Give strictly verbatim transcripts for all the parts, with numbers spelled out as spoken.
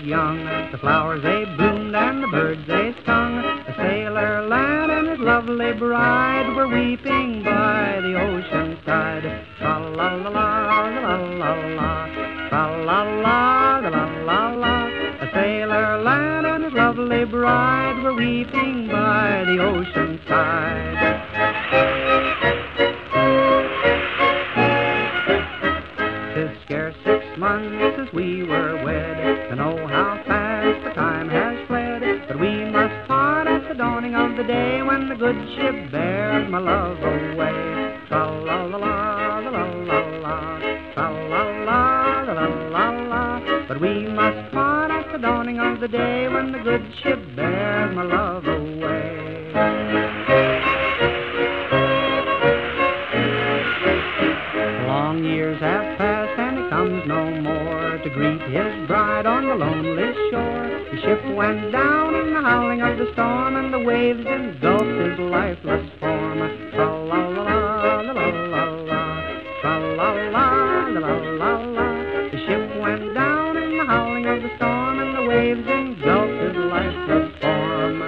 young. The flowers they bloomed and the birds they sung. The sailor lad and his lovely bride were weeping by the ocean side. Tra-la-la-la-la-la-la-la, tra-la-la-la-la-la-la. The sailor lad and his lovely bride were weeping by the ocean side. Scarce six months since we were wed, to know how fast the time has fled. But we must part at the dawning of the day, when the good ship bears my love away. Tra-la-la-la-la-la-la-la, tra-la-la-la-la-la-la. But we must part at the dawning of the day, when the good ship bears my love away. Long years have passed and he comes no more to greet his bride on the lonely shore. The ship went down in the howling of the storm, and the waves engulfed his lifeless form. Tra-la-la-la-la-la-la, tra-la-la-la-la-la-la. The ship went down in the howling of the storm, and the waves engulfed his lifeless form.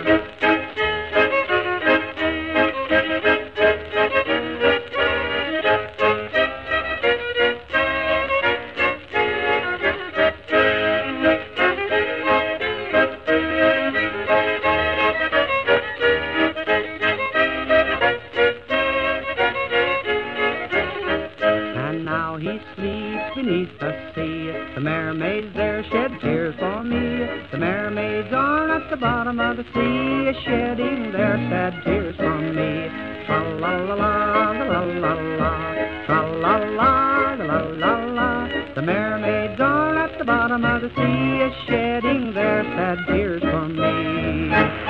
Now he sleeps beneath the sea. The mermaids there shed tears for me. The mermaids are at the bottom of the sea, shedding their sad tears for me. Tra-la-la-la-la-la-la, tra-la-la-la-la-la-la. The mermaids are at the bottom of the sea, shedding their sad tears for me.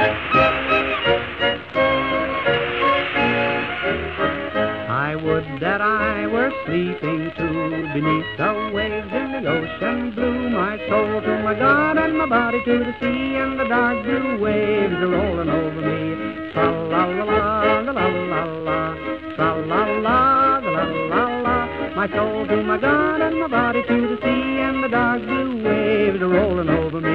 I would that I were sleeping too, beneath the waves in the ocean blue. My soul to my God and my body to the sea, and the dark blue waves are rolling over me. Tra-la-la-la-la-la-la, tra-la-la-la-la-la-la. My soul to my God and my body to the sea, and the dark blue waves are rolling over me.